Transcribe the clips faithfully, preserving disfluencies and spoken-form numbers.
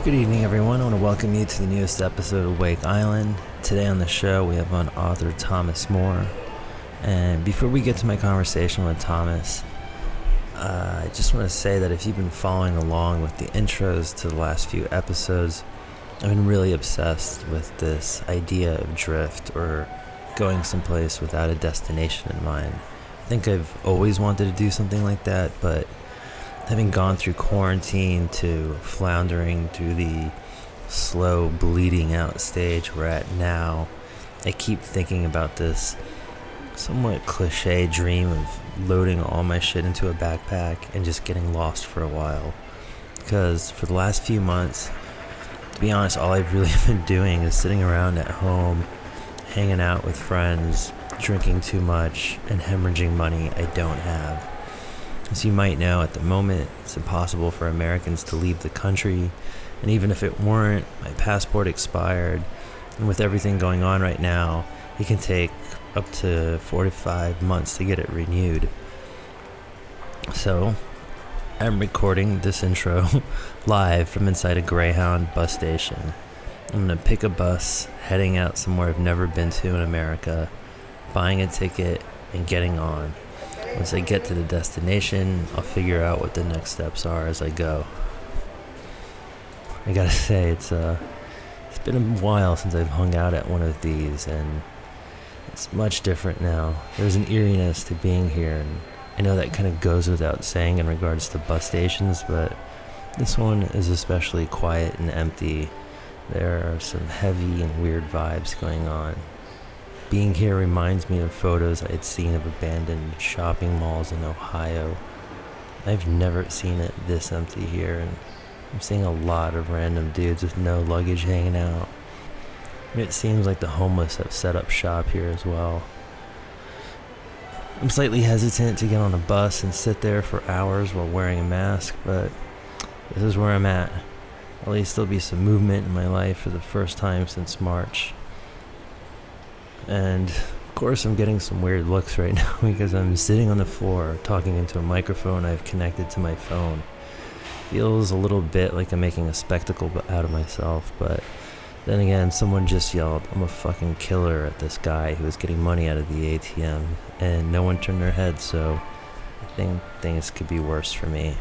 Good evening, everyone. I want to welcome you to the newest episode of Wake Island. Today on the show, we have on author Thomas More. And before we get to my conversation with Thomas, uh, I just want to say that if you've been following along with the intros to the last few episodes, I've been really obsessed with this idea of drift or going someplace without a destination in mind. I think I've always wanted to do something like that, but having gone through quarantine to floundering through the slow bleeding out stage we're at now, I keep thinking about this somewhat cliche dream of loading all my shit into a backpack and just getting lost for a while. Because for the last few months, to be honest, all I've really been doing is sitting around at home, hanging out with friends, drinking too much, and hemorrhaging money I don't have. As you might know, at the moment, it's impossible for Americans to leave the country, and even if it weren't, my passport expired, and with everything going on right now, it can take up to four to five months to get it renewed. So, I'm recording this intro live from inside a Greyhound bus station. I'm going to pick a bus, heading out somewhere I've never been to in America, buying a ticket, and getting on. Once I get to the destination, I'll figure out what the next steps are as I go. I gotta say, it's uh, it's been a while since I've hung out at one of these, and it's much different now. There's an eeriness to being here, and I know that kind of goes without saying in regards to bus stations, but this one is especially quiet and empty. There are some heavy and weird vibes going on. Being here reminds me of photos I had seen of abandoned shopping malls in Ohio. I've never seen it this empty here, and I'm seeing a lot of random dudes with no luggage hanging out. It seems like the homeless have set up shop here as well. I'm slightly hesitant to get on a bus and sit there for hours while wearing a mask, but this is where I'm at. At least there'll be some movement in my life for the first time since March. And of course I'm getting some weird looks right now because I'm sitting on the floor talking into a microphone I've connected to my phone. Feels a little bit like I'm making a spectacle out of myself, but then again, someone just yelled, "I'm a fucking killer" at this guy who was getting money out of the A T M, and no one turned their head, so I think things could be worse for me.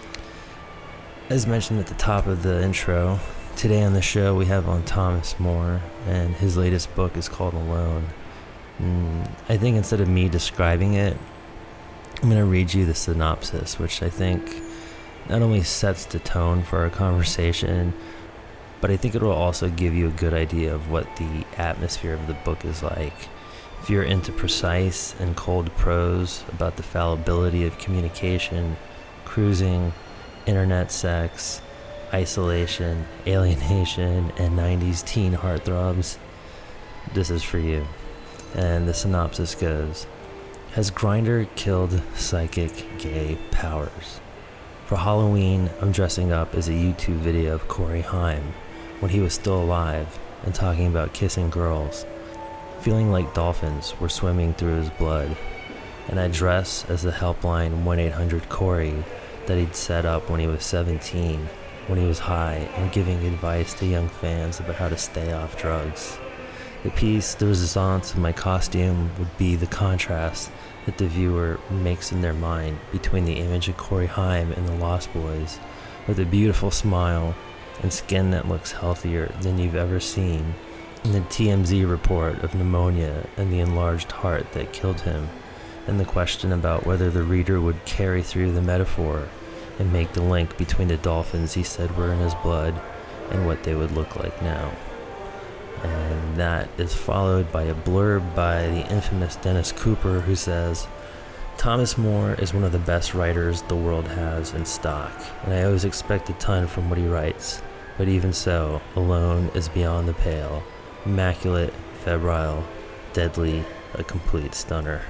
As mentioned at the top of the intro, today on the show we have on Thomas More, and his latest book is called Alone. Mm, I think instead of me describing it, I'm going to read you the synopsis, which I think not only sets the tone for our conversation, but I think it will also give you a good idea of what the atmosphere of the book is like. If you're into precise and cold prose about the fallibility of communication, cruising, internet sex, isolation, alienation, and nineties teen heartthrobs, this is for you. And the synopsis goes, has Grindr killed psychic gay powers? For Halloween, I'm dressing up as a YouTube video of Corey Haim when he was still alive and talking about kissing girls, feeling like dolphins were swimming through his blood. And I dress as the helpline one eight hundred Corey that he'd set up when he was seventeen, when he was high and giving advice to young fans about how to stay off drugs. The piece, the resistance of my costume, would be the contrast that the viewer makes in their mind between the image of Corey Haim in The Lost Boys, with a beautiful smile and skin that looks healthier than you've ever seen, and the T M Z report of pneumonia and the enlarged heart that killed him, and the question about whether the reader would carry through the metaphor and make the link between the dolphins he said were in his blood and what they would look like now. And that is followed by a blurb by the infamous Dennis Cooper, who says, Thomas More is one of the best writers the world has in stock, and I always expect a ton from what he writes, but even so, Alone is beyond the pale, immaculate, febrile, deadly, a complete stunner.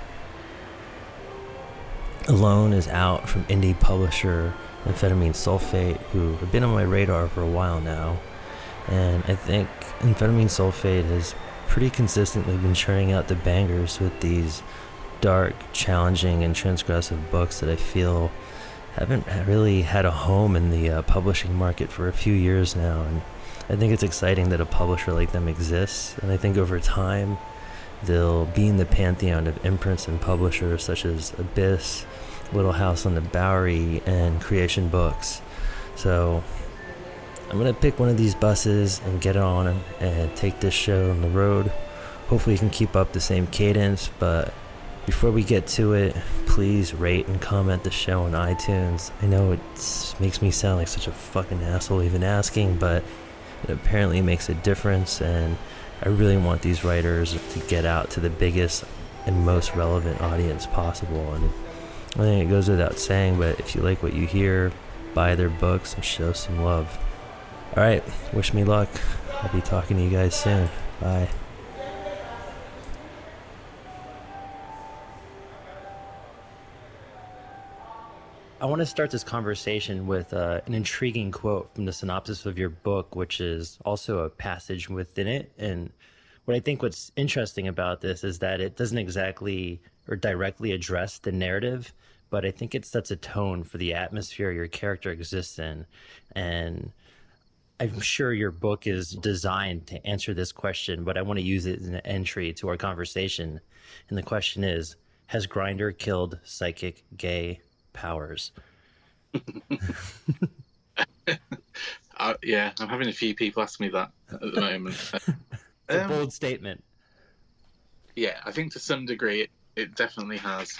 Alone is out from indie publisher Amphetamine Sulfate, who have been on my radar for a while now, and I think Amphetamine Sulfate has pretty consistently been churning out the bangers with these dark, challenging, and transgressive books that I feel haven't really had a home in the uh, publishing market for a few years now, and I think it's exciting that a publisher like them exists, and I think over time they'll be in the pantheon of imprints and publishers such as Abyss, Little House on the Bowery, and Creation Books. So I'm going to pick one of these buses and get on and take this show on the road. Hopefully you can keep up the same cadence, but before we get to it, please rate and comment the show on iTunes. I know it makes me sound like such a fucking asshole even asking, but it apparently makes a difference, and I really want these writers to get out to the biggest and most relevant audience possible. And I think it goes without saying, but if you like what you hear, buy their books and show some love. Alright, wish me luck. I'll be talking to you guys soon. Bye. I want to start this conversation with uh, an intriguing quote from the synopsis of your book, which is also a passage within it. And what I think what's interesting about this is that it doesn't exactly or directly address the narrative, but I think it sets a tone for the atmosphere your character exists in. And I'm sure your book is designed to answer this question, but I want to use it as an entry to our conversation. And the question is, has Grindr killed psychic gay powers? uh, yeah, I'm having a few people ask me that at the moment. It's a um, bold statement. Yeah, I think to some degree it, it definitely has.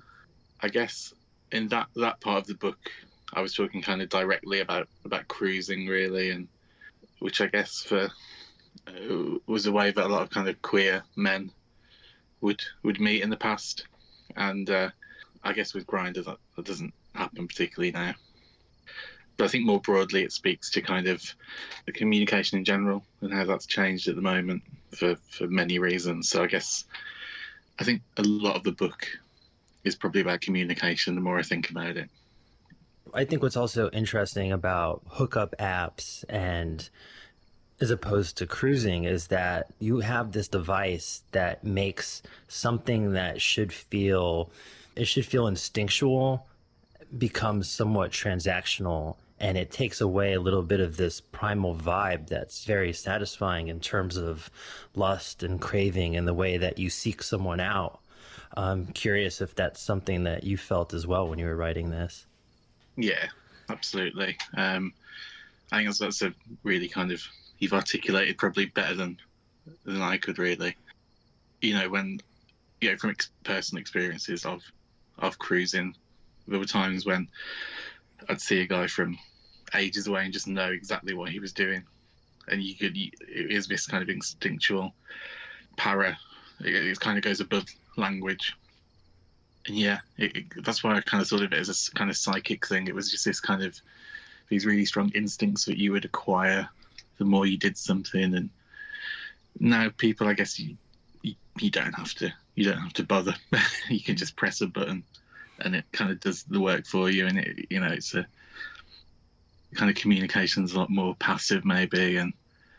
I guess in that, that part of the book, I was talking kind of directly about, about cruising, really, and which I guess for uh, was a way that a lot of kind of queer men would would meet in the past, and uh, I guess with Grindr that, that doesn't happen particularly now. But I think more broadly it speaks to kind of the communication in general and how that's changed at the moment for, for many reasons. So I guess I think a lot of the book is probably about communication the more I think about it. I think what's also interesting about hookup apps and as opposed to cruising is that you have this device that makes something that should feel it should feel instinctual becomes somewhat transactional, and it takes away a little bit of this primal vibe that's very satisfying in terms of lust and craving and the way that you seek someone out. I'm curious if that's something that you felt as well when you were writing this. Yeah, absolutely. Um, I think that's, that's a really kind of, you've articulated probably better than than I could really. You know, when, you know, from ex- personal experiences of of cruising, there were times when I'd see a guy from ages away and just know exactly what he was doing, and you could, you, it is this kind of instinctual para. It, it kind of goes above language. And yeah, it, it, that's why I kind of thought of it as a kind of psychic thing. It was just this kind of, these really strong instincts that you would acquire the more you did something. And now people, I guess you, you, you don't have to, you don't have to bother. You can just press a button and it kind of does the work for you. And it, you know, it's a kind of communication's a lot more passive maybe. And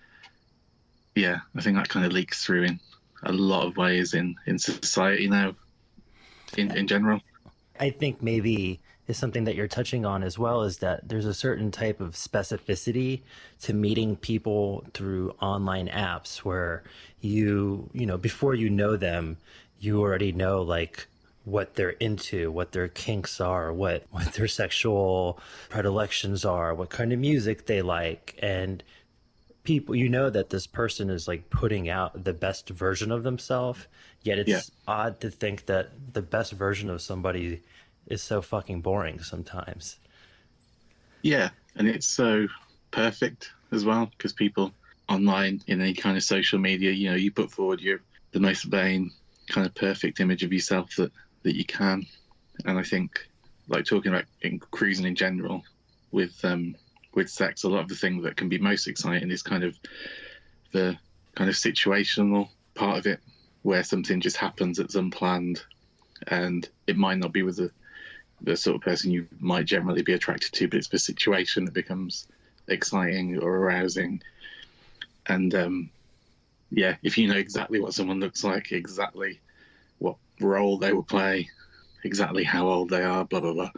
yeah, I think that kind of leaks through in a lot of ways in, in society now. In, in general, I think maybe is something that you're touching on as well is that there's a certain type of specificity to meeting people through online apps where you, you know, before you know them, you already know like what they're into, what their kinks are, what, what their sexual predilections are, what kind of music they like. And people, you know that this person is like putting out the best version of themselves, yet it's yeah. odd to think that the best version of somebody is so fucking boring sometimes. Yeah, and it's so perfect as well, because people online in any kind of social media, you know, you put forward your the most vain kind of perfect image of yourself that, that you can. And I think, like talking about in cruising in general, with um with sex, a lot of the thing that can be most exciting is kind of the kind of situational part of it, where something just happens that's unplanned, and it might not be with the the sort of person you might generally be attracted to, but it's the situation that becomes exciting or arousing. And um, yeah, if you know exactly what someone looks like, exactly what role they will play, exactly how old they are, blah blah blah,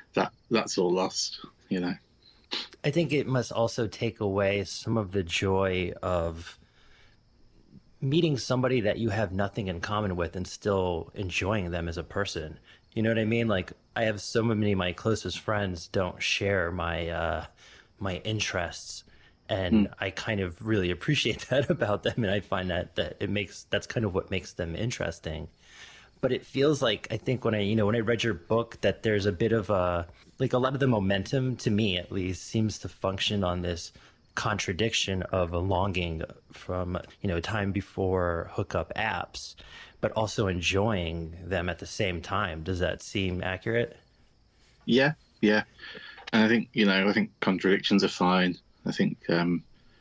that that's all lost, you know. I think it must also take away some of the joy of meeting somebody that you have nothing in common with and still enjoying them as a person. You know what I mean? Like, I have so many of my closest friends don't share my uh, my interests, and Mm. I kind of really appreciate that about them. And I find that that it makes that's kind of what makes them interesting. But it feels like, I think when I you know when I read your book, that there's a bit of a, like, a lot of the momentum, to me at least, seems to function on this contradiction of a longing from, you know, time before hookup apps, but also enjoying them at the same time. Does that seem accurate? Yeah, yeah. And I think, you know, I think contradictions are fine. I think um,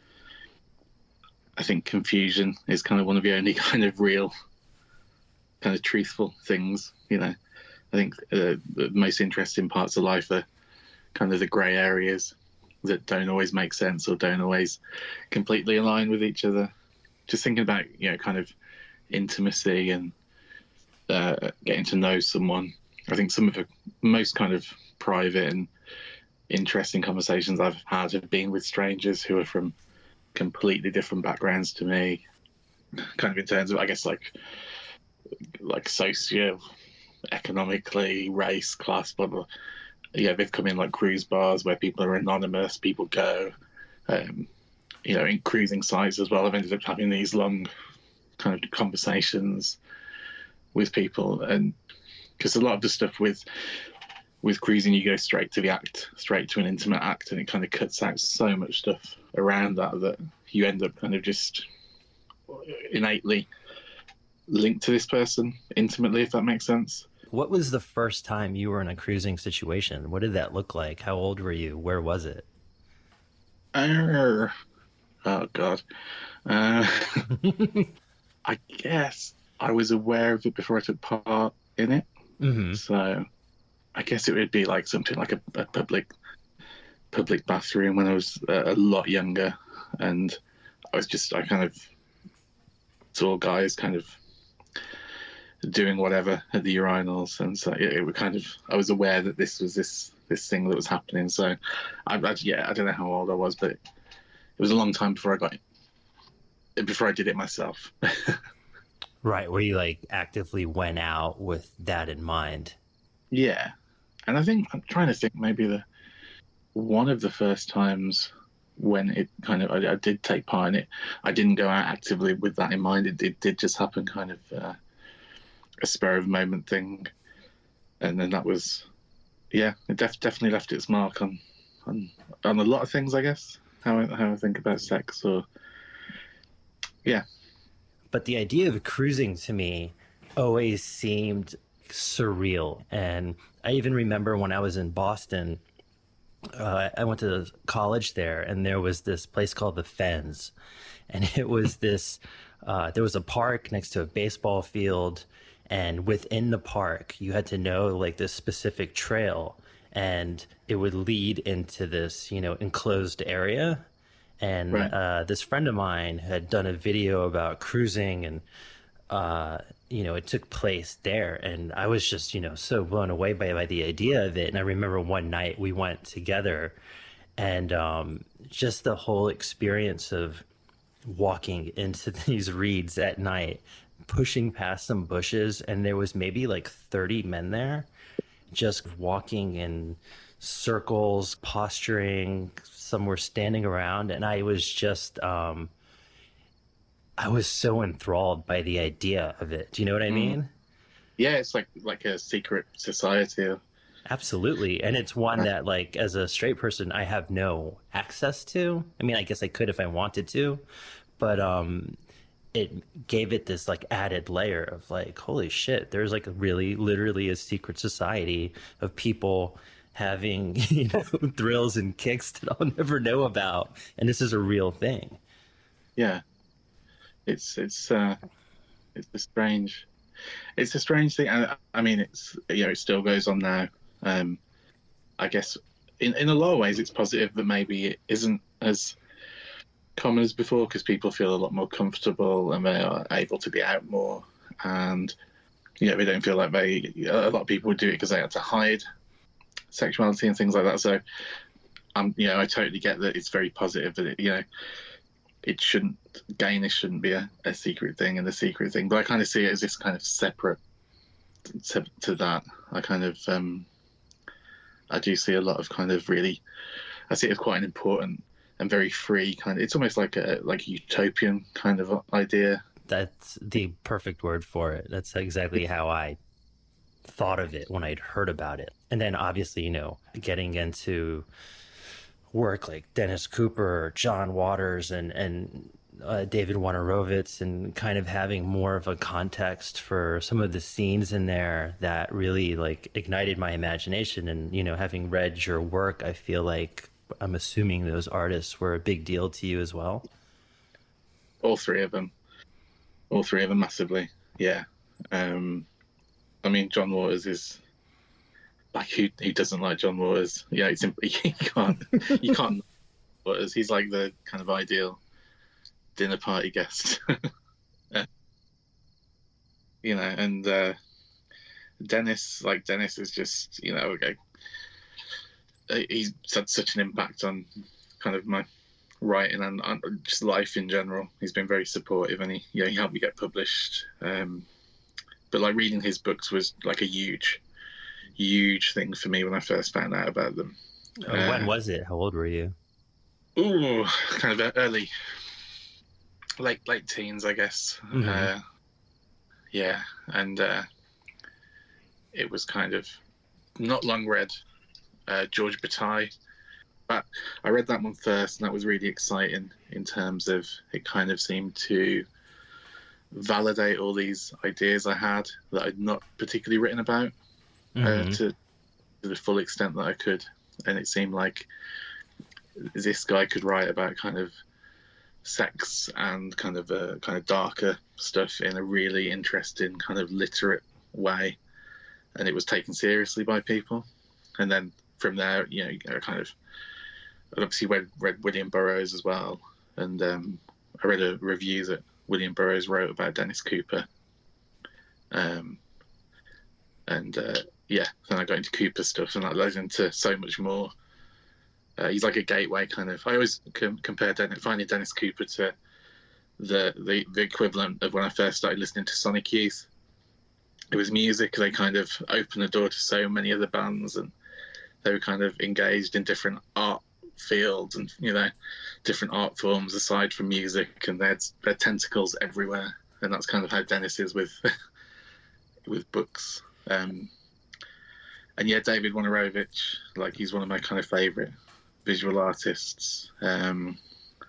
I think confusion is kind of one of the only kind of real, kind of truthful things. You know, I think uh, the most interesting parts of life are kind of the grey areas that don't always make sense or don't always completely align with each other. Just thinking about, you know, kind of intimacy and uh, getting to know someone. I think some of the most kind of private and interesting conversations I've had have been with strangers who are from completely different backgrounds to me, kind of in terms of, I guess, like like socio-economically, race, class, blah, blah. Yeah, they've come in like cruise bars where people are anonymous, people go, um, you know, in cruising sites as well. I've ended up having these long kind of conversations with people, and because a lot of the stuff with with cruising, you go straight to the act, straight to an intimate act, and it kind of cuts out so much stuff around that that you end up kind of just innately linked to this person intimately, if that makes sense. What was the first time you were in a cruising situation? What did that look like? How old were you? Where was it? Uh, oh God. Uh, I guess I was aware of it before I took part in it. Mm-hmm. So I guess it would be like something like a, a public public bathroom when I was a, a lot younger, and I was just I kind of saw guys kind of doing whatever at the urinals, and so it, it was kind of I was aware that this was this this thing that was happening. So I, I yeah I don't know how old I was, but it, it was a long time before I got it, before I did it myself. Right, where you like actively went out with that in mind. Yeah, and I think I'm trying to think maybe the one of the first times when it kind of I, I did take part in it, I didn't go out actively with that in mind. It did, did just happen kind of uh, a spur of the moment thing, and then that was yeah, it def- definitely left its mark on on on a lot of things, I guess. How I, how I think about sex, or yeah. But the idea of cruising to me always seemed surreal. And I even remember when I was in Boston, uh, I went to college there, and there was this place called the Fens. And it was this, uh, there was a park next to a baseball field. And within the park, you had to know like this specific trail, and it would lead into this, you know, enclosed area. And Right. uh, this friend of mine had done a video about cruising, and uh, you know, it took place there, and I was just, you know, so blown away by by the idea of it. And I remember one night we went together, and um, just the whole experience of walking into these reeds at night, pushing past some bushes, and there was maybe like thirty men there, just walking in circles, posturing. Some were standing around, and I was just, um, I was so enthralled by the idea of it. Do you know what I mean? Yeah, it's like like a secret society. Absolutely. And it's one that, like, as a straight person, I have no access to. I mean, I guess I could if I wanted to, but um, it gave it this like added layer of like, holy shit, there's like a really literally a secret society of people having, you know, thrills and kicks that I'll never know about, and this is a real thing. Yeah, it's it's uh, it's a strange, it's a strange thing. I, I mean, it's you know, it still goes on now. Um, I guess in in a lot of ways, it's positive that maybe it isn't as common as before, because people feel a lot more comfortable and they are able to be out more, and you know, they don't feel like they. A lot of people would do it because they had to hide sexuality and things like that. So, um, you know, I totally get that it's very positive, but it, you know, it shouldn't gayness shouldn't be a, a secret thing and the secret thing. But I kind of see it as this kind of separate to, to that. I kind of um, I do see a lot of kind of really, I see it as quite an important and very free kind of. It's almost like a like a utopian kind of idea. That's the perfect word for it. That's exactly how I thought of it when I'd heard about it. And then obviously, you know, getting into work like Dennis Cooper, John Waters, and and uh, David Wojnarowicz, and kind of having more of a context for some of the scenes in there that really like ignited my imagination. And, you know, having read your work, I feel like I'm assuming those artists were a big deal to you as well. All three of them. All three of them massively, yeah. Um, I mean, John Waters is like who who doesn't like John Waters? Yeah, it's you can't you can't. Waters. He's like the kind of ideal dinner party guest, uh, you know. And uh, Dennis, like Dennis, is just you know, okay. He's had such an impact on kind of my writing and, and just life in general. He's been very supportive, and he, you know, he helped me get published. Um, but like reading his books was like a huge, huge thing for me when I first found out about them. Uh, when uh, was it? How old were you? Ooh, kind of early, late late teens, I guess. Mm-hmm. Uh, yeah, and uh, it was kind of not long read. Uh, George Bataille. But I read that one first, and that was really exciting in terms of it kind of seemed to validate all these ideas I had that I'd not particularly written about mm-hmm. uh, to, to the full extent that I could. And it seemed like this guy could write about kind of sex and kind of uh, kind of darker stuff in a really interesting kind of literate way, and it was taken seriously by people. And then from there, you know, I kind of I obviously read, read William Burroughs as well, and um, I read a review that William Burroughs wrote about Dennis Cooper. Um, and uh, yeah, then I got into Cooper stuff, and that led into so much more. Uh, he's like a gateway kind of. I always com- compare Dennis, finding Dennis Cooper to the, the the equivalent of when I first started listening to Sonic Youth. It was music. They kind of opened the door to so many other bands, and they were kind of engaged in different art fields and, you know, different art forms aside from music, and they had their tentacles everywhere. And that's kind of how Dennis is with with books. Um, and yeah, David Wojnarowicz, like he's one of my kind of favourite visual artists. Um,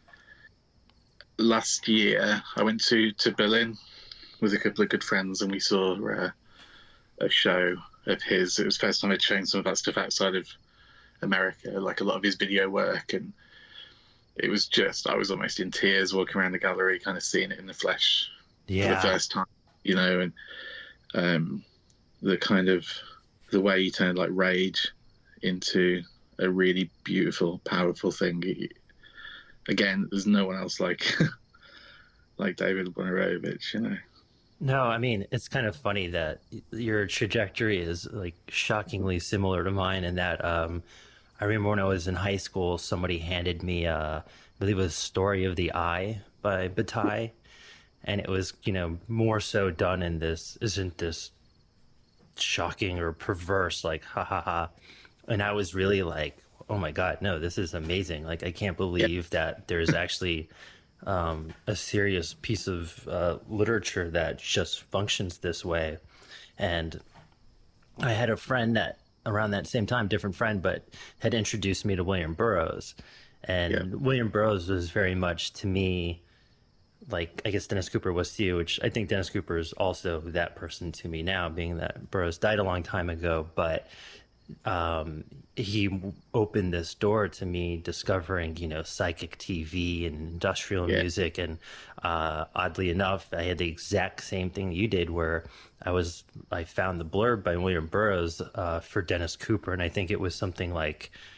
last year, I went to, to Berlin with a couple of good friends, and we saw uh, a show of his. It was the first time I'd shown some of that stuff outside of America, like a lot of his video work, and it was just, I was almost in tears walking around the gallery, kind of seeing it in the flesh yeah. for the first time, you know, and um, the kind of, the way he turned like rage into a really beautiful, powerful thing. He, again, there's no one else like like David Wojnarowicz, you know. No, I mean, it's kind of funny that your trajectory is like shockingly similar to mine, in that um, I remember when I was in high school, somebody handed me, uh, I believe it was Story of the Eye by Bataille, and it was, you know, more so done in this, isn't this shocking or perverse, like, ha ha ha. And I was really like, oh my God, no, this is amazing. Like, I can't believe yeah. that there's actually um, a serious piece of uh, literature that just functions this way. And I had a friend that around that same time, different friend, but had introduced me to William Burroughs. And yeah. William Burroughs was very much to me, like I guess Dennis Cooper was to you, which I think Dennis Cooper is also that person to me now, being that Burroughs died a long time ago. But um, he opened this door to me discovering, you know, psychic T V and industrial yeah. music. And uh, oddly enough, I had the exact same thing you did, where I was, I found the blurb by William Burroughs uh, for Dennis Cooper. And I think it was something like,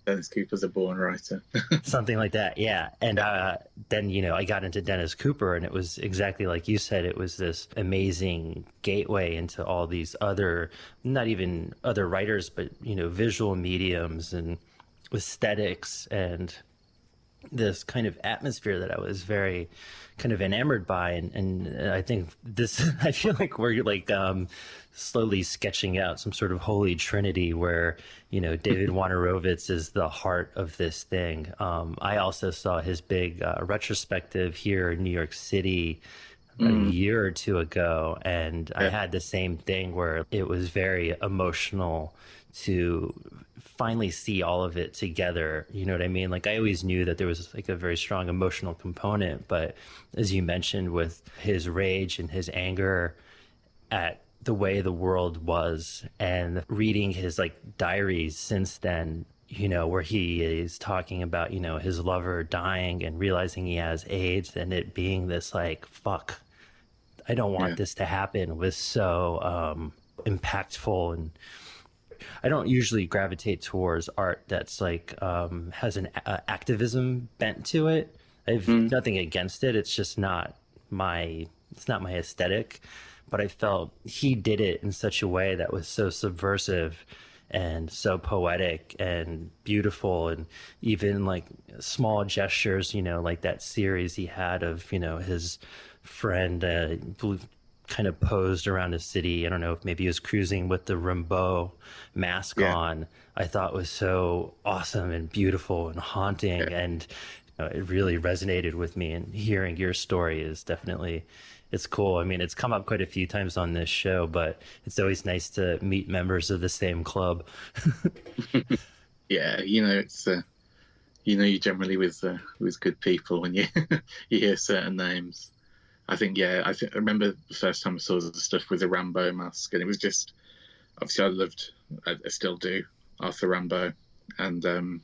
Dennis Cooper's a born writer. Something like that, yeah. And uh, then, you know, I got into Dennis Cooper, and it was exactly like you said. It was this amazing gateway into all these other, not even other writers, but, you know, visual mediums and aesthetics and this kind of atmosphere that I was very kind of enamored by. And, and I think this, I feel like we're like um, slowly sketching out some sort of holy trinity where, you know, David Wojnarowicz is the heart of this thing. Um, I also saw his big uh, retrospective here in New York City mm. a year or two ago. And yeah. I had the same thing where it was very emotional to finally see all of it together. You know what I mean? Like, I always knew that there was like a very strong emotional component, but as you mentioned, with his rage and his anger at the way the world was, and reading his like diaries since then, you know, where he is talking about, you know, his lover dying and realizing he has AIDS, and it being this like, fuck, I don't want yeah. this to happen, was so um, impactful. And I don't usually gravitate towards art that's like um, has an uh, activism bent to it. I have mm. nothing against it. It's just not my, it's not my aesthetic. But I felt he did it in such a way that was so subversive and so poetic and beautiful, and even like small gestures, you know, like that series he had of, you know, his friend uh, kind of posed around a city. I don't know if maybe he was cruising with the Rimbaud mask yeah. on. I thought was so awesome and beautiful and haunting. Yeah. And you know, it really resonated with me. And hearing your story is definitely, it's cool. I mean, it's come up quite a few times on this show, but it's always nice to meet members of the same club. Yeah, you know, it's uh, you know, you generally with uh, with good people when you you hear certain names. I think, yeah, I think I remember the first time I saw the stuff with the Rambo mask, and it was just, obviously I loved, I, I still do, Arthur Rimbaud, and um,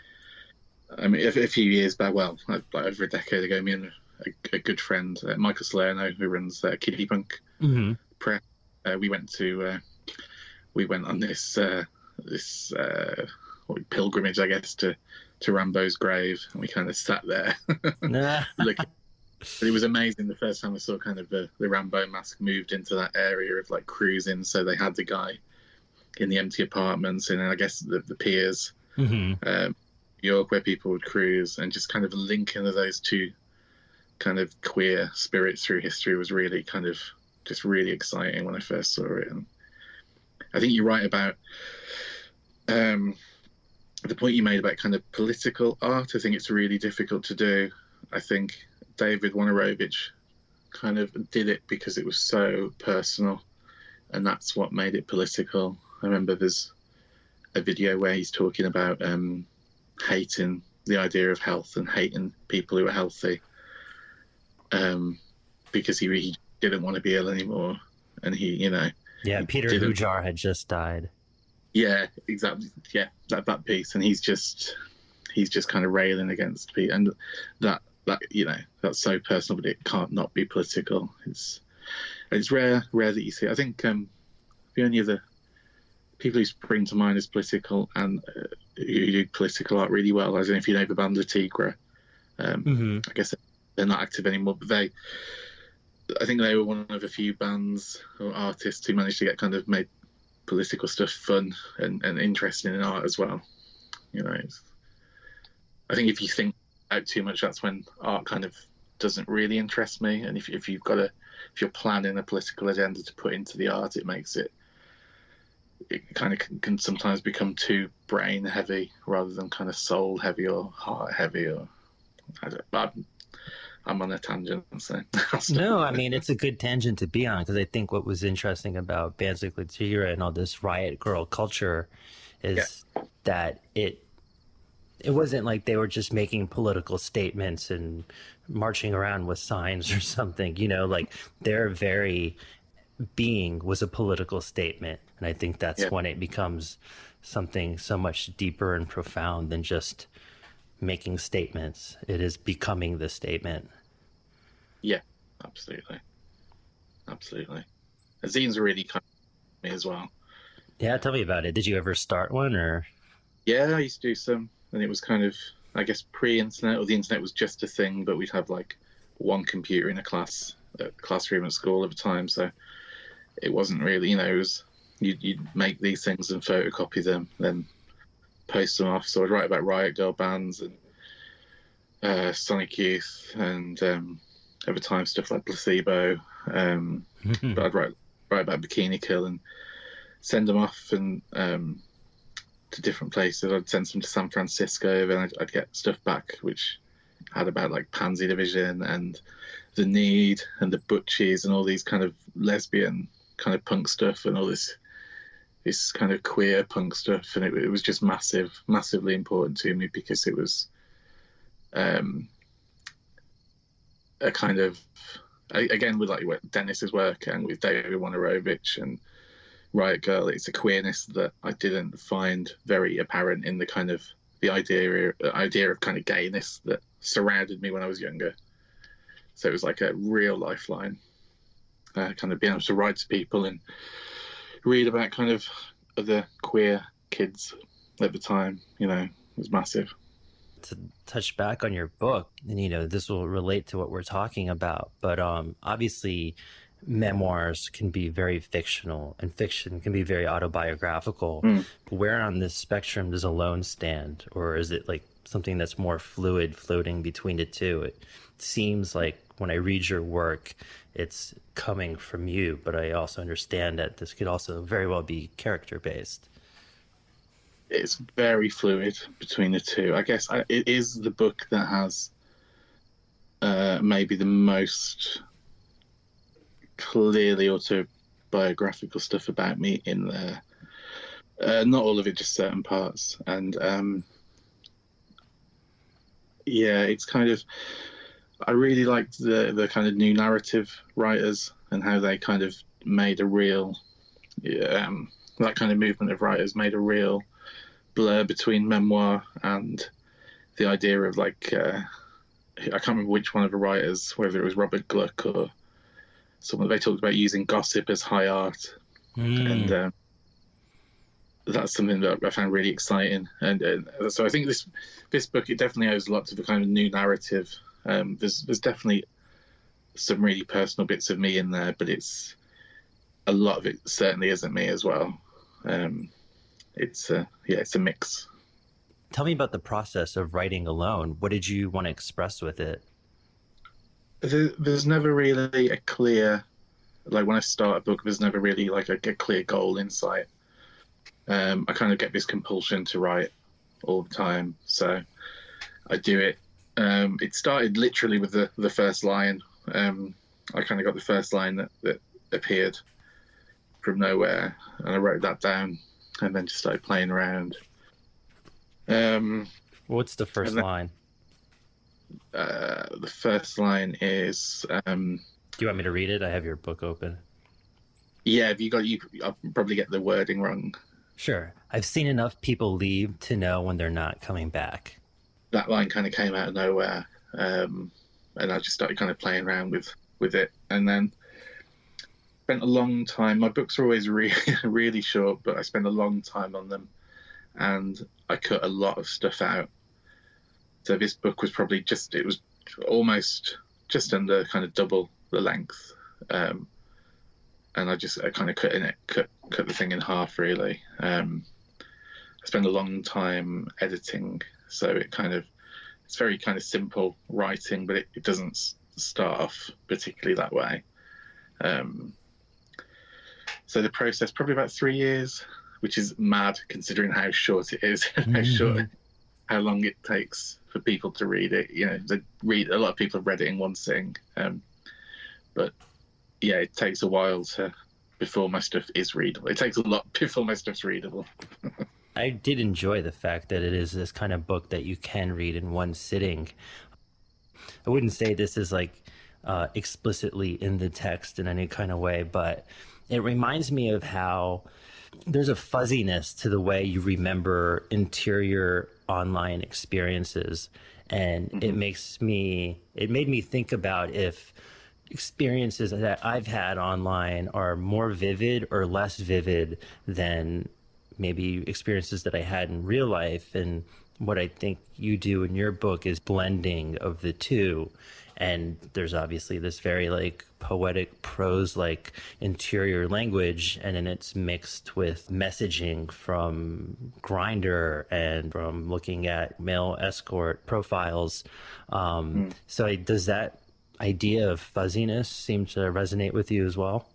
I mean, a, a few years back, well, like over a decade ago, me and a, a good friend, uh, Michael Salerno, who runs uh, Kiddie Punk mm-hmm. Press, uh, we went to, uh, we went on this uh, this uh, what, pilgrimage, I guess, to to Rambo's grave, and we kind of sat there, nah. looking. But it was amazing the first time I saw kind of the, the Rambo mask moved into that area of like cruising. So they had the guy in the empty apartments, and I guess the, the piers, mm-hmm. um, York, where people would cruise, and just kind of linking of those two kind of queer spirits through history was really kind of just really exciting when I first saw it. And I think you're right about um, the point you made about kind of political art. I think it's really difficult to do. I think David Wojnarowicz kind of did it because it was so personal, and that's what made it political. I remember there's a video where he's talking about um, hating the idea of health and hating people who are healthy um, because he really didn't want to be ill anymore. And he, you know... Yeah, Peter Hujar had just died. Yeah, exactly. Yeah, that, that piece. And he's just, he's just kind of railing against people. And that... That, you know, that's so personal, but it can't not be political. It's it's rare, rare that you see. I think um, the only other people who spring to mind as political and uh, who do political art really well. I don't know if you know the band La Tigra. Um, mm-hmm. I guess they're not active anymore, but they, I think they were one of a few bands or artists who managed to get kind of made political stuff fun and, and interesting in art as well. You know, it's, I think if you think out too much, that's when art kind of doesn't really interest me. And if, if you've got a if you're planning a political agenda to put into the art, it makes it it kind of can, can sometimes become too brain heavy rather than kind of soul heavy or heart heavy. Or I don't, I'm, I'm on a tangent, so no, I mean, it's a good tangent to be on, because I think what was interesting about bands like La Tigra and all this riot girl culture is yeah. that it It wasn't like they were just making political statements and marching around with signs or something, you know, like their very being was a political statement. And I think that's yeah. when it becomes something so much deeper and profound than just making statements. It is becoming the statement. Yeah, absolutely. Absolutely. Zines really kind of me as well. Yeah, tell me about it. Did you ever start one or... Yeah, I used to do some, and it was kind of, I guess, pre-internet, or the internet was just a thing, but we'd have like one computer in a class, a classroom at school at the time, so it wasn't really, you know, it was you'd, you'd make these things and photocopy them, then post them off. So I'd write about Riot Girl bands and uh, Sonic Youth, and um, over time stuff like Placebo. Um, but I'd write write about Bikini Kill and send them off and um, to different places. I'd send some to San Francisco, then I'd, I'd get stuff back which had about like Pansy Division and The Need and the Butchies and all these kind of lesbian kind of punk stuff and all this this kind of queer punk stuff, and it, it was just massive, massively important to me because it was um, a kind of, again with like Dennis's work and with David Wojnarowicz and Riot Girl, it's a queerness that I didn't find very apparent in the kind of the idea idea of kind of gayness that surrounded me when I was younger. So it was like a real lifeline, uh, kind of being able to write to people and read about kind of other queer kids at the time, you know, it was massive. To touch back on your book, and you know, this will relate to what we're talking about, but um, obviously memoirs can be very fictional and fiction can be very autobiographical. Mm. Where on this spectrum does Alone stand? Or is it like something that's more fluid, floating between the two? It seems like when I read your work, it's coming from you, but I also understand that this could also very well be character-based. It's very fluid between the two. I guess I, it is the book that has uh, maybe the most clearly autobiographical stuff about me in there. Uh, not all of it, just certain parts. And um, yeah, it's kind of, I really liked the the kind of new narrative writers and how they kind of made a real, um, that kind of movement of writers made a real blur between memoir and the idea of like, uh, I can't remember which one of the writers, whether it was Robert Gluck or someone, they talked about using gossip as high art. Mm. And um, that's something that I found really exciting. And, and so I think this this book, it definitely owes a lot to the kind of new narrative. Um, there's there's definitely some really personal bits of me in there, but it's a lot of it certainly isn't me as well. Um, it's a, yeah, it's a mix. Tell me about the process of writing Alone. What did you want to express with it? There, there's never really a clear, like when I start a book, there's never really like a, a clear goal in sight. Um, I kind of get this compulsion to write all the time, so I do it. Um, it started literally with the, the first line. Um, I kind of got the first line that, that appeared from nowhere, and I wrote that down, and then just started playing around. Um, What's the first then, line? Uh, the first line is... Um, Do you want me to read it? I have your book open. Yeah, if you got, you, I'll probably get the wording wrong. Sure. I've seen enough people leave to know when they're not coming back. That line kind of came out of nowhere, um, and I just started kind of playing around with, with it. And then spent a long time. My books are always really, really short, but I spent a long time on them, and I cut a lot of stuff out. So this book was probably just, it was almost just under kind of double the length. Um, and I just, I kind of cut in it, cut, cut the thing in half really. Um, I spent a long time editing, so it kind of, it's very kind of simple writing, but it, it doesn't start off particularly that way. Um, so the process, probably about three years, which is mad considering how short it is, how short, how long it takes for people to read it. You know, they read, a lot of people have read it in one sitting, um, but yeah, it takes a while to before my stuff is readable. It takes a lot before my stuff's readable. I did enjoy the fact that it is this kind of book that you can read in one sitting. I wouldn't say this is like uh, explicitly in the text in any kind of way, but it reminds me of how there's a fuzziness to the way you remember interior online experiences. And mm-hmm. it makes me, it made me think about if experiences that I've had online are more vivid or less vivid than maybe experiences that I had in real life. And what I think you do in your book is blending of the two. And there's obviously this very like poetic prose like interior language, and then it's mixed with messaging from Grindr and from looking at male escort profiles. Um, mm. So I, does that idea of fuzziness seem to resonate with you as well?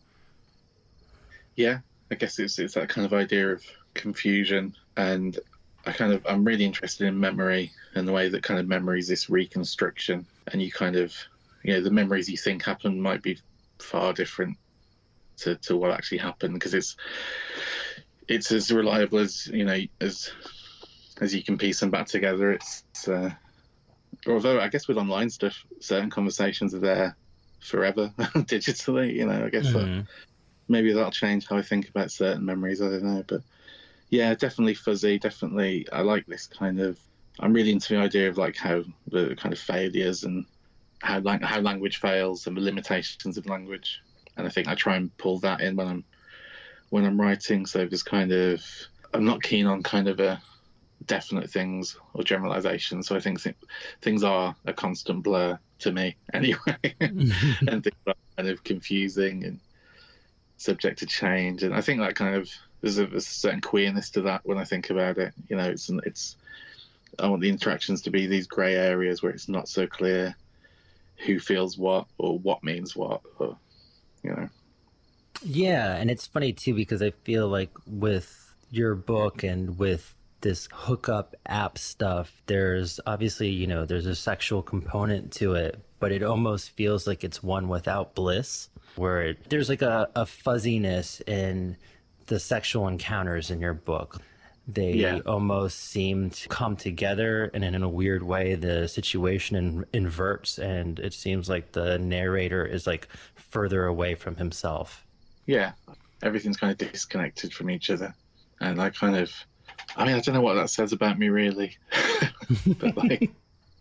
Yeah, I guess it's it's that kind of idea of confusion, and I kind of I'm really interested in memory and the way that kind of memory is this reconstruction, and you kind of, you know, the memories you think happened might be far different to, to what actually happened, because it's it's as reliable as, you know, as as you can piece them back together. It's uh, although I guess with online stuff, certain conversations are there forever digitally. You know, I guess mm-hmm. that maybe that'll change how I think about certain memories. I don't know, but yeah, definitely fuzzy. Definitely, I like this kind of. I'm really into the idea of like how the kind of failures and how like how language fails and the limitations of language, and I think I try and pull that in when I'm when I'm writing. So there's kind of I'm not keen on kind of a definite things or generalizations. So I think th- things are a constant blur to me anyway, and things are kind of confusing and subject to change. And I think that kind of there's a, there's a certain queerness to that when I think about it. You know, it's it's I want the interactions to be these grey areas where it's not so clear who feels what or what means what, or, you know. Yeah, and it's funny too, because I feel like with your book and with this hookup app stuff, there's obviously, you know, there's a sexual component to it, but it almost feels like it's one without bliss, where it, there's like a, a fuzziness in the sexual encounters in your book. They yeah. almost seem to come together, and in a weird way, the situation in, inverts, and it seems like the narrator is like further away from himself. Yeah, everything's kind of disconnected from each other, and I kind of, I mean, I don't know what that says about me really, but like,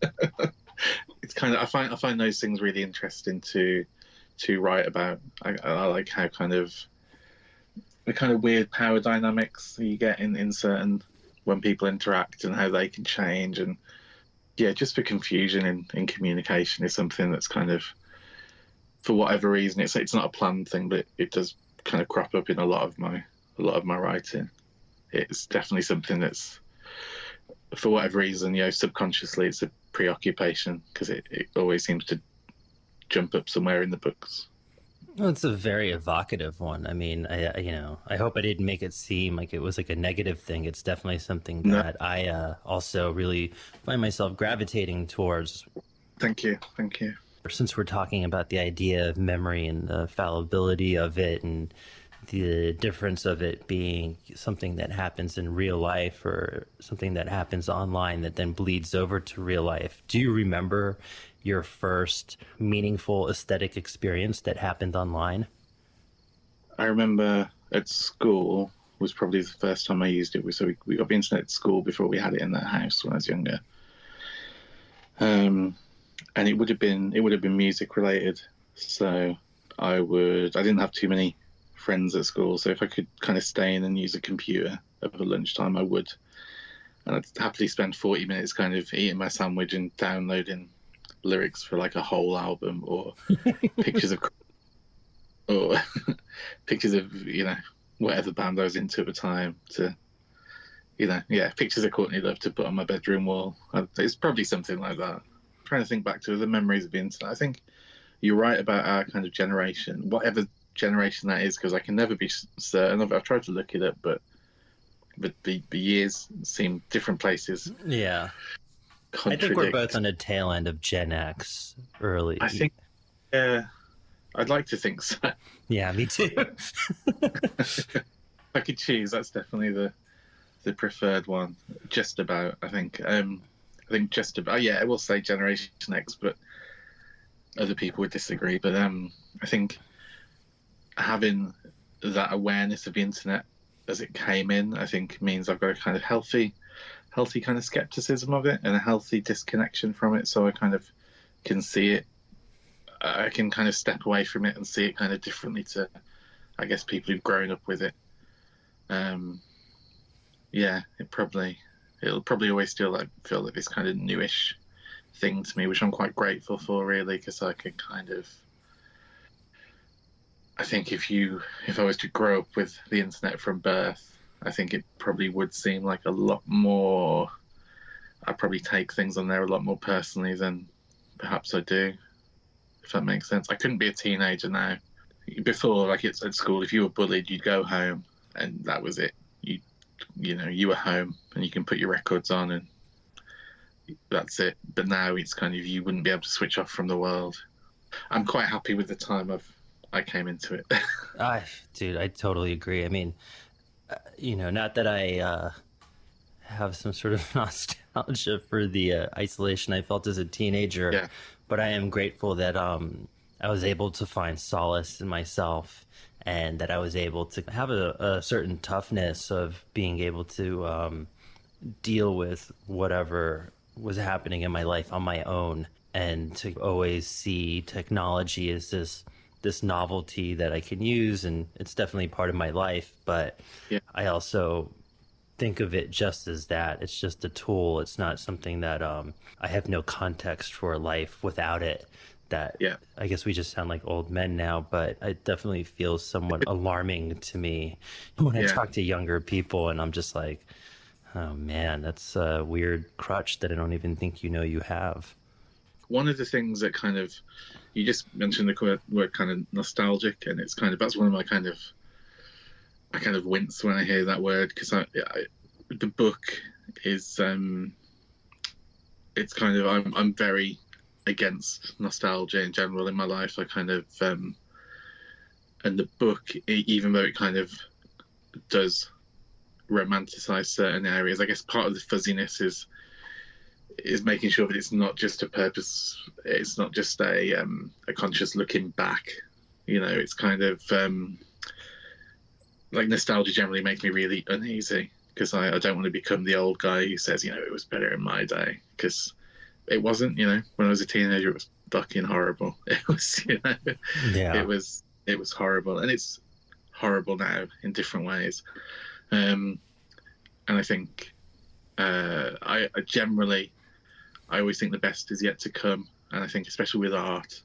it's kind of I find I find those things really interesting to to write about. I, I like how kind of. The kind of weird power dynamics you get in, in certain when people interact and how they can change, and yeah, just the confusion in, in communication is something that's kind of, for whatever reason, it's it's not a planned thing, but it does kind of crop up in a lot of my a lot of my writing. It's definitely something that's, for whatever reason, you know, subconsciously it's a preoccupation, because it, it always seems to jump up somewhere in the books. Well, it's a very evocative one. I mean, I, I, you know, I hope I didn't make it seem like it was like a negative thing. It's definitely something that no. I uh, also really find myself gravitating towards. Thank you. Thank you. Since we're talking about the idea of memory and the fallibility of it, and the difference of it being something that happens in real life or something that happens online that then bleeds over to real life, do you remember your first meaningful aesthetic experience that happened online? I remember at school was probably the first time I used it. So we, we got the internet at school before we had it in the house when I was younger. Um, and it would have been it would have been music related. So I would I didn't have too many friends at school, so if I could kind of stay in and use a computer over lunchtime, I would. And I'd happily spend forty minutes kind of eating my sandwich and downloading lyrics for like a whole album, or pictures of or pictures of, you know, whatever band I was into at the time, to, you know, yeah, pictures of Courtney Love to put on my bedroom wall. It's probably something like that. I'm trying to think back to the memories of the internet. I think you're right about our kind of generation, whatever generation that is, because I can never be certain of it. I've tried to look it up, but but the, the years seem different places. Yeah. I think we're both on the tail end of Gen X, early. I think, yeah, I'd like to think so. Yeah, me too. If I could choose, that's definitely the the preferred one. Just about, I think. Um, I think just about. Oh, yeah, I will say Generation X, but other people would disagree. But um, I think having that awareness of the internet as it came in, I think means I've got a kind of healthy. healthy kind of skepticism of it and a healthy disconnection from it, so I kind of can see it I can kind of step away from it and see it kind of differently to, I guess, people who've grown up with it. Um yeah, it probably it'll probably always still like feel like this kind of newish thing to me, which I'm quite grateful for, really, because I can kind of. I think if you if I was to grow up with the internet from birth, I think it probably would seem like a lot more. I'd probably take things on there a lot more personally than perhaps I do, if that makes sense. I couldn't be a teenager now. Before, like it's at school, if you were bullied, you'd go home, and that was it. You, you know, you were home, and you can put your records on, and that's it. But now it's kind of you wouldn't be able to switch off from the world. I'm quite happy with the time I've I came into it. I, dude, I totally agree. I mean, uh, you know, not that I uh, have some sort of nostalgia for the uh, isolation I felt as a teenager, Yeah. but I am grateful that um, I was able to find solace in myself, and that I was able to have a, a certain toughness of being able to um, deal with whatever was happening in my life on my own, and to always see technology as this this novelty that I can use, and it's definitely part of my life, but Yeah. I also think of it just as that. It's just a tool. It's not something that um, I have no context for life without it. That Yeah. I guess we just sound like old men now, but it definitely feels somewhat alarming to me when I Yeah. talk to younger people, and I'm just like, oh man, that's a weird crutch that I don't even think you know you have. One of the things that kind of you just mentioned the word, word kind of nostalgic, and it's kind of that's one of my kind of I kind of wince when I hear that word, because I, I the book is um it's kind of I'm I'm very against nostalgia in general in my life. I kind of um and the book, e- even though it kind of does romanticize certain areas, I guess part of the fuzziness is is making sure that it's not just a purpose, it's not just a um a conscious looking back, you know. It's kind of um like nostalgia generally makes me really uneasy, because I, I don't want to become the old guy who says, you know, it was better in my day, because it wasn't. You know, when I was a teenager, it was fucking horrible. It was, you know, Yeah. it was it was horrible, and it's horrible now in different ways. Um, and I think uh, I, I generally, I always think the best is yet to come, and I think especially with art,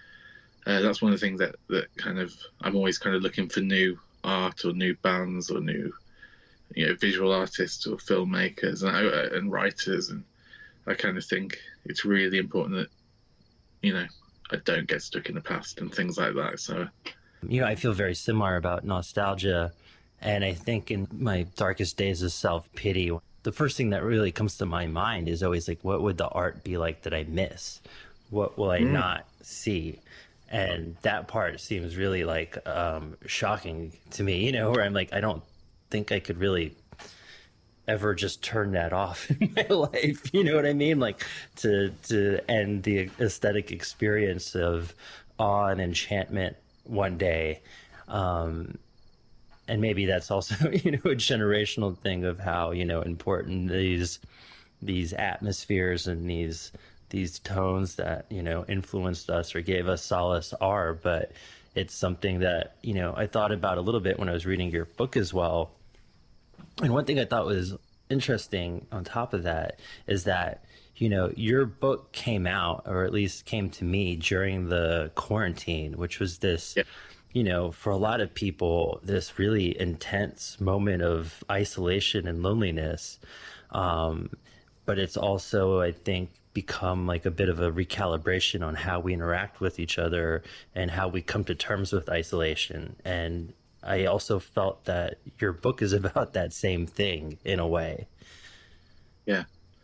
uh, that's one of the things that that kind of I'm always kind of looking for new art or new bands or new, you know, visual artists or filmmakers and uh, and writers, and I kind of think it's really important that, you know, I don't get stuck in the past and things like that. So, You know, I feel very similar about nostalgia. And I think in my darkest days of self-pity, the first thing that really comes to my mind is always like, what would the art be like that I miss? What will I Mm. not see? And that part seems really like um, shocking to me, you know, where I'm like, I don't think I could really ever just turn that off in my life. You know what I mean? Like to, to end the aesthetic experience of awe and enchantment one day. Um, and maybe that's also, you know, a generational thing of how, you know, important these, these atmospheres and these, these tones that, you know, influenced us or gave us solace are. But it's something that, you know, I thought about a little bit when I was reading your book as well. And one thing I thought was interesting on top of that is that, you know, your book came out, or at least came to me during the quarantine, which was this, Yeah. you know, for a lot of people, this really intense moment of isolation and loneliness. Um, but it's also, I think, become like a bit of a recalibration on how we interact with each other and how we come to terms with isolation. And I also felt that your book is about that same thing in a way. Yeah.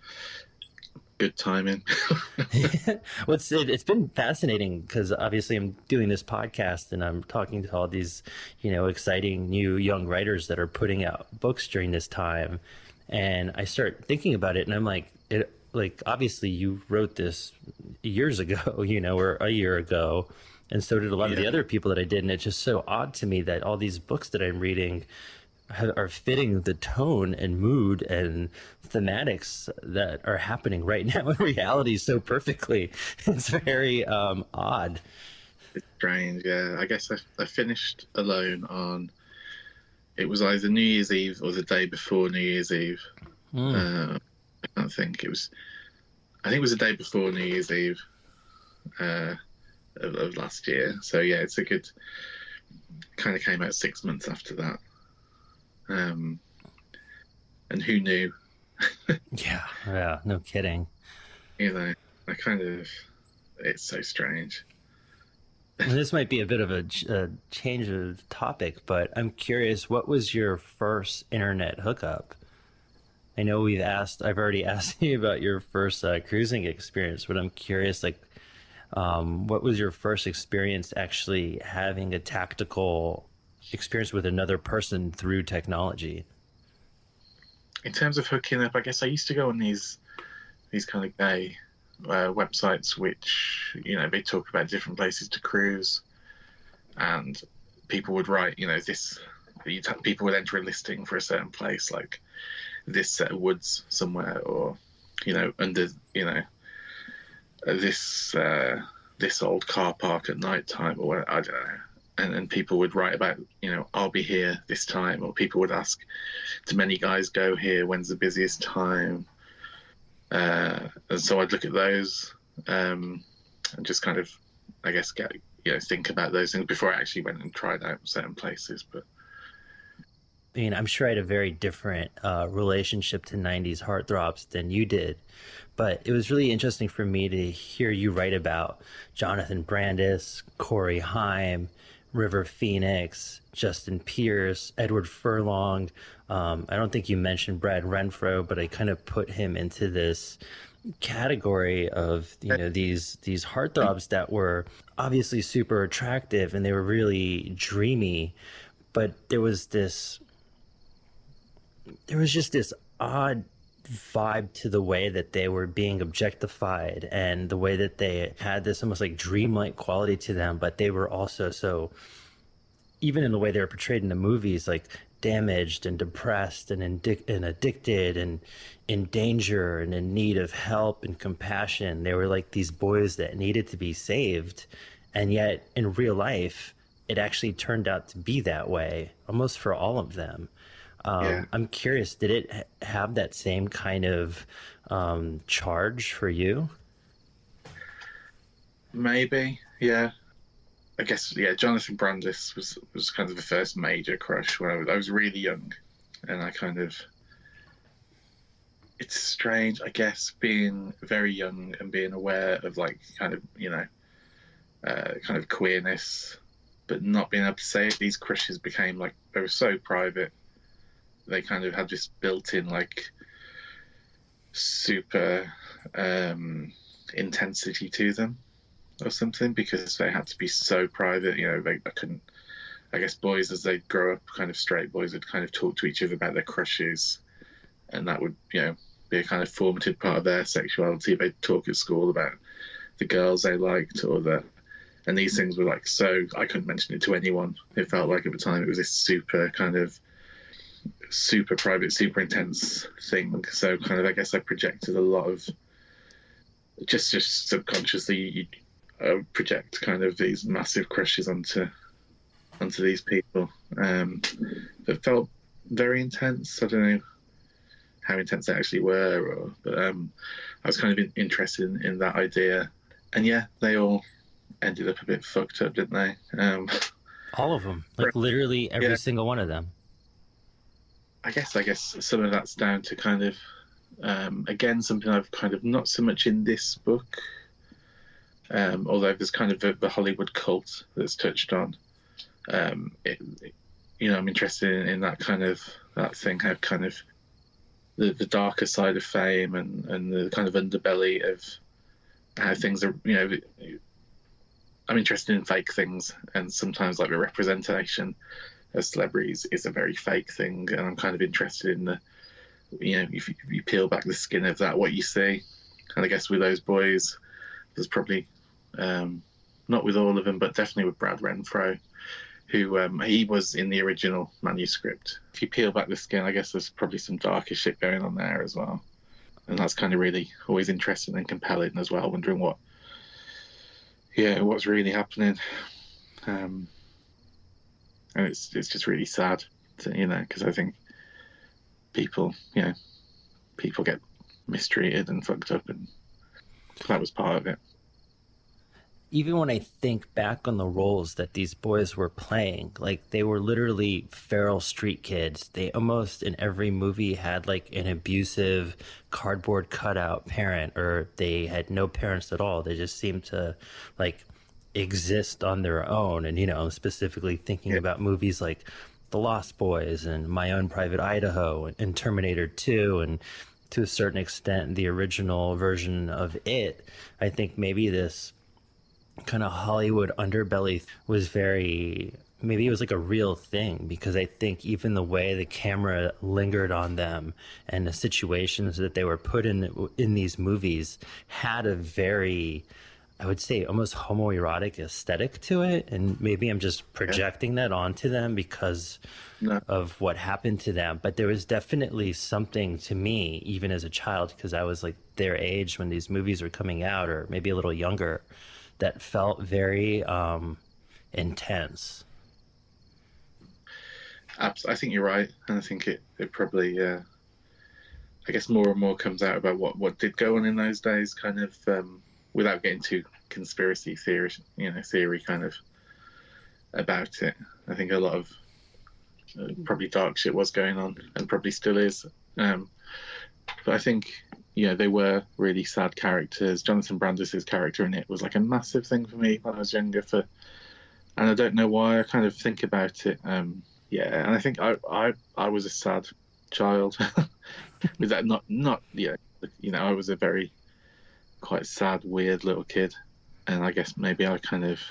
Good timing. Well, it's, it, it's been fascinating because obviously I'm doing this podcast and I'm talking to all these, you know, exciting new young writers that are putting out books during this time. And I start thinking about it and I'm like, it, like, obviously you wrote this years ago, you know, or a year ago. And so did a lot Yeah. of the other people that I did. And it's just so odd to me that all these books that I'm reading ha- are fitting the tone and mood and thematics that are happening right now in reality so perfectly. It's very um, odd. It's strange, yeah. I guess I, I finished Alone on it was either New Year's Eve or the day before New Year's Eve. Mm. Uh, I can't think. It was, I think it was the day before New Year's Eve uh, of, of last year. So yeah, it's a good, kind of came out six months after that. Um, and who knew? Yeah, yeah, no kidding. You know, I kind of, it's so strange. And this might be a bit of a, a change of topic, but I'm curious, what was your first internet hookup? I know we've asked, I've already asked you about your first uh, cruising experience, but I'm curious, like, um, what was your first experience actually having a tactical experience with another person through technology? In terms of hooking up, I guess I used to go on these these kind of gay uh, websites, which, you know, they talk about different places to cruise, and people would write, you know, this, people would enter a listing for a certain place, like this set of woods somewhere, or, you know, under, you know, this uh, this old car park at night time, or what, I don't know. And then people would write about, you know, I'll be here this time, or people would ask, do many guys go here? When's the busiest time? Uh, and so I'd look at those um, and just kind of, I guess, get, you know, think about those things before I actually went and tried out certain places. But I mean, I'm sure I had a very different uh, relationship to nineties heartthrobs than you did, but it was really interesting for me to hear you write about Jonathan Brandis, Corey Haim, River Phoenix, Justin Pierce, Edward Furlong. Um, I don't think you mentioned Brad Renfro, but I kind of put him into this category of, you know, these these heartthrobs that were obviously super attractive and they were really dreamy, but there was this, there was just this odd vibe to the way that they were being objectified and the way that they had this almost like dreamlike quality to them, but they were also so, even in the way they were portrayed in the movies, like damaged and depressed and, indic- and addicted and in danger and in need of help and compassion. They were like these boys that needed to be saved, and yet in real life it actually turned out to be that way almost for all of them. Um, yeah. I'm curious, did it ha- have that same kind of um, charge for you? Maybe, yeah. I guess, yeah, Jonathan Brandis was, was kind of the first major crush when I was, I was really young. And I kind of, it's strange, I guess, being very young and being aware of, like, kind of, you know, uh, kind of queerness, but not being able to say it. These crushes became, like, they were so private. They kind of had this built-in, like, super um, intensity to them or something, because they had to be so private. You know, they I couldn't, I guess boys, as they grow up, kind of straight boys, would kind of talk to each other about their crushes, and that would, you know, be a kind of formative part of their sexuality. They'd talk at school about the girls they liked, or the, and these things were, like, so, I couldn't mention it to anyone. It felt like at the time it was this super kind of super private, super intense thing. So kind of, I guess I projected a lot of, just just subconsciously, you uh, project kind of these massive crushes onto onto these people. Um, that felt very intense. I don't know how intense they actually were, or, but um, I was kind of interested in, in that idea. And yeah, they all ended up a bit fucked up, didn't they? Um, all of them, like literally every yeah. single one of them. I guess I guess some of that's down to kind of, um, again, something I've kind of not so much in this book, um, although there's kind of the, the Hollywood cult that's touched on. Um, it, it, you know, I'm interested in, in that kind of, that thing, how kind of the, the darker side of fame and, and the kind of underbelly of how things are, you know, I'm interested in fake things, and sometimes like the representation as celebrities is a very fake thing, and I'm kind of interested in the, you know, if you, if you peel back the skin of that, what you see. And I guess with those boys, there's probably, um, not with all of them, but definitely with Brad Renfro, who um, he was in the original manuscript. If you peel back the skin, I guess there's probably some darker shit going on there as well. And that's kind of really always interesting and compelling as well, wondering what, yeah, what's really happening. Um, And it's it's just really sad. to, you know, because I think people, you know, people get mistreated and fucked up, and that was part of it. Even when I think back on the roles that these boys were playing, like they were literally feral street kids. They almost in every movie had like an abusive cardboard cutout parent, or they had no parents at all. They just seemed to like exist on their own. And, you know, I'm specifically thinking yeah. about movies like The Lost Boys and My Own Private Idaho and Terminator two, and to a certain extent, the original version of It. I think maybe this kind of Hollywood underbelly was very, maybe it was like a real thing, because I think even the way the camera lingered on them and the situations that they were put in in these movies had a very, I would say, almost homoerotic aesthetic to it. And maybe I'm just projecting yeah. that onto them because no. of what happened to them. But there was definitely something to me, even as a child, because I was like their age when these movies were coming out, or maybe a little younger, that felt very um, intense. I think you're right, and I think it, it probably, uh, I guess more and more comes out about what, what did go on in those days, kind of, um, without getting too conspiracy theory, you know, theory kind of about it. I think a lot of uh, probably dark shit was going on, and probably still is. Um, but I think, you know, they were really sad characters. Jonathan Brandis's character in it was like a massive thing for me when I was younger. For, and I don't know why. I kind of think about it. Um, yeah, and I think I, I, I was a sad child. Was that not not yeah? You know, I was a very quite sad, weird little kid, and I guess maybe I kind of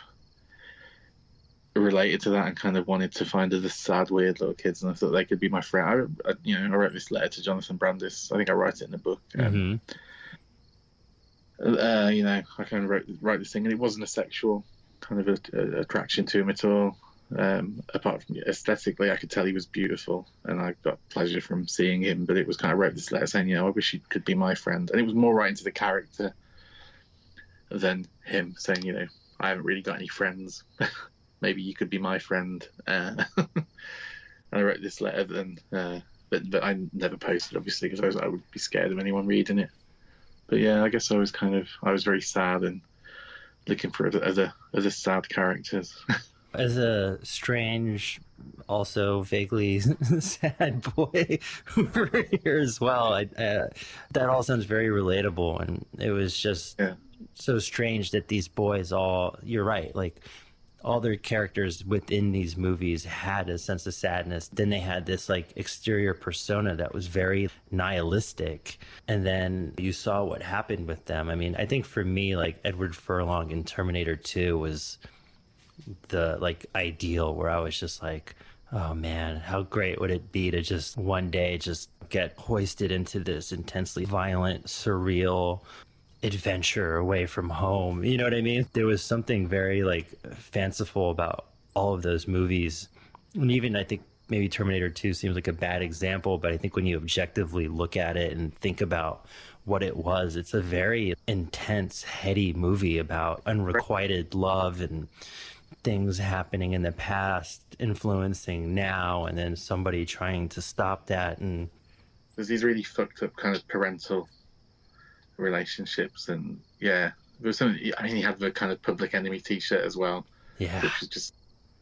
related to that and kind of wanted to find other sad, weird little kids, and I thought they could be my friend. I, I you know, I wrote this letter to Jonathan Brandis. I think I write it in the book. Um, mm-hmm. uh, you know, I kind of wrote, wrote this thing, and it wasn't a sexual kind of a, a attraction to him at all. Um, apart from aesthetically, I could tell he was beautiful, and I got pleasure from seeing him. But it was kind of, I wrote this letter saying, you know, I wish he could be my friend, and it was more right into the character than him saying, you know, I haven't really got any friends. Maybe you could be my friend. Uh, and I wrote this letter, then, uh, but but I never posted, obviously, because I, was, I would be scared of anyone reading it. But yeah, I guess I was kind of, I was very sad and looking for other other, other sad characters. As a strange, also vaguely sad boy over here as well, I, uh, that all sounds very relatable, and it was just yeah. so strange that these boys all, you're right, like all their characters within these movies had a sense of sadness. Then they had this like exterior persona that was very nihilistic, and then you saw what happened with them. I mean, I think for me, like Edward Furlong in Terminator two was the like ideal, where I was just like, oh man, how great would it be to just one day just get hoisted into this intensely violent, surreal adventure away from home. You know what I mean? There was something very like fanciful about all of those movies. And even I think maybe Terminator two seems like a bad example, but I think when you objectively look at it and think about what it was, it's a very intense, heady movie about unrequited love and things happening in the past influencing now, and then somebody trying to stop that. And there's these really fucked up kind of parental relationships, and yeah, there was something. I mean, he had the kind of Public Enemy T-shirt as well, yeah, which was just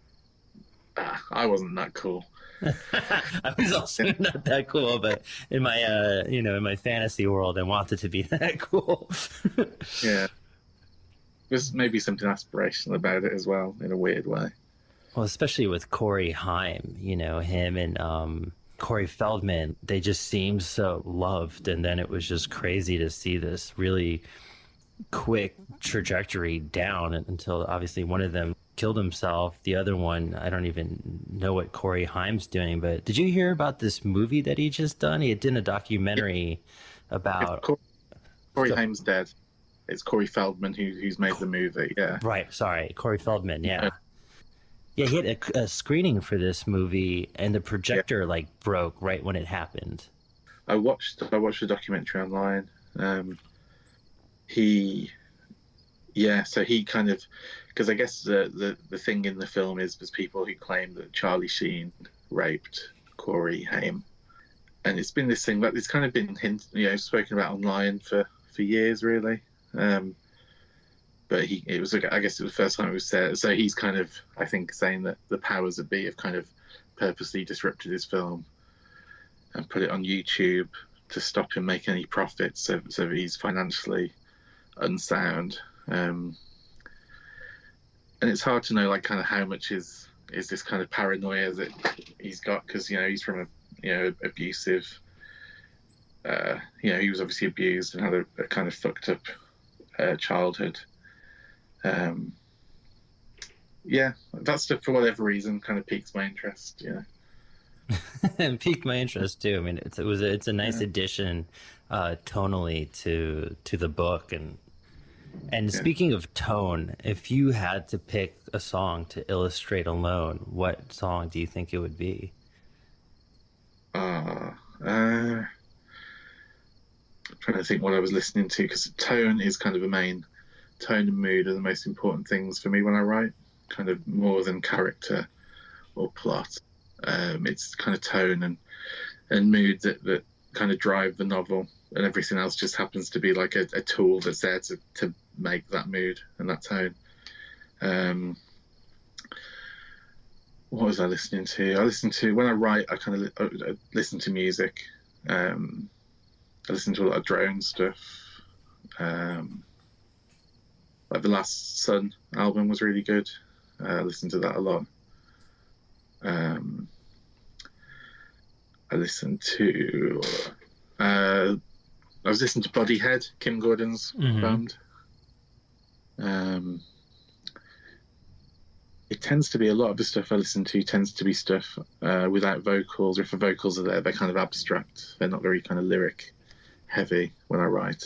ah, I wasn't that cool. I was also not that cool, but in my uh you know in my fantasy world I wanted to be that cool. Yeah, there's maybe something aspirational about it as well, in a weird way. Well, especially with Corey Haim, you know, him and um Corey Feldman, they just seemed so loved, and then it was just crazy to see this really quick trajectory down until obviously one of them killed himself. The other one, I don't even know what Corey Haim's doing, but did you hear about this movie that he just done? He did a documentary about... Corey, Corey Haim's dead. It's Corey Feldman who, who's made the movie, yeah. Right, sorry, Corey Feldman, yeah. Yeah, he had a, a screening for this movie, and the projector, yeah. like, broke right when it happened. I watched I watched the documentary online. Um, he... Yeah, so he kind of... Because I guess the, the, the thing in the film is there's people who claim that Charlie Sheen raped Corey Haim. And it's been this thing that it's kind of been hint, you know, spoken about online for, for years, really. Um, but he, it was, I guess, it was the first time it was said. So he's kind of, I think, saying that the powers that be have kind of purposely disrupted his film and put it on YouTube to stop him making any profits, so so he's financially unsound. Um, and it's hard to know, like, kind of how much is is this kind of paranoia that he's got, because, you know, he's from a you know abusive. Uh, you know, he was obviously abused and had a, a kind of fucked up uh, childhood. Um, yeah, that stuff, for whatever reason, kind of piques my interest. You know, and piqued my interest too. I mean, it's, it was a, it's a nice yeah. addition uh, tonally to to the book. And and yeah. speaking of tone, if you had to pick a song to illustrate Alone, what song do you think it would be? Uh, uh, I'm trying to think what I was listening to, because tone is kind of a main tone and mood are the most important things for me when I write, kind of more than character or plot. Um, it's kind of tone and and mood that, that kind of drive the novel, and everything else just happens to be like a, a tool that's there to, to make that mood and that tone. Um, what was I listening to? I listened to, when I write, I kind of li- I listen to music. Um, I listen to a lot of drone stuff. Um, like the Last Sun album was really good. Uh, I listened to that a lot. Um, I listened to. Uh, I was listening to Bodyhead, Kim Gordon's mm-hmm. band. Um, it tends to be a lot of the stuff I listen to tends to be stuff uh, without vocals, or if the vocals are there, they're kind of abstract. They're not very kind of lyric heavy when I write.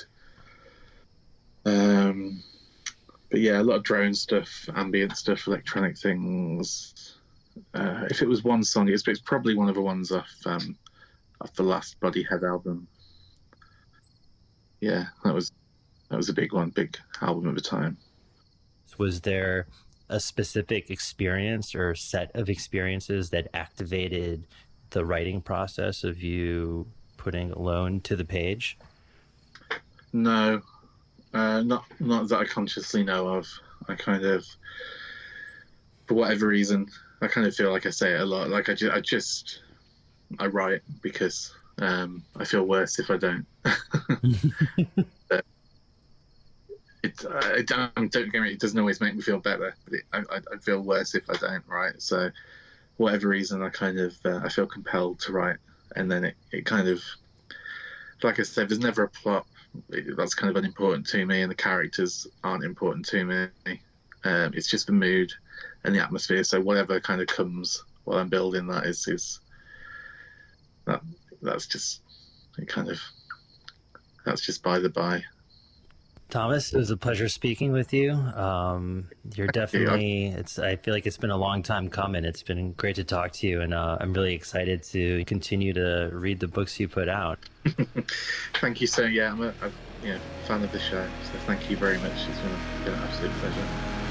Um, but yeah, a lot of drone stuff, ambient stuff, electronic things. Uh, if it was one song, it's, it's probably one of the ones off um, off the last Bodyhead album. Yeah, that was that was a big one, big album at the time. Was there a specific experience or set of experiences that activated the writing process of you putting Alone to the page? No, uh, not not that I consciously know of. I kind of, for whatever reason, I kind of feel like I say it a lot. Like I, ju- I just, I write because um, I feel worse if I don't. It, I don't, don't get me, it doesn't always make me feel better, but it, I, I feel worse if I don't write. So, whatever reason, I kind of uh, I feel compelled to write, and then it, it kind of, like I said, there's never a plot. It, that's kind of unimportant to me, and the characters aren't important to me. Um, it's just the mood and the atmosphere. So whatever kind of comes while I'm building that is is that that's just it kind of that's just by the by. Thomas, it was a pleasure speaking with you. Um, you're definitely, it's, I feel like it's been a long time coming. It's been great to talk to you, and uh, I'm really excited to continue to read the books you put out. Thank you, sir. Yeah, I'm a, a you know, fan of the show, so thank you very much. It's been, a, been an absolute pleasure.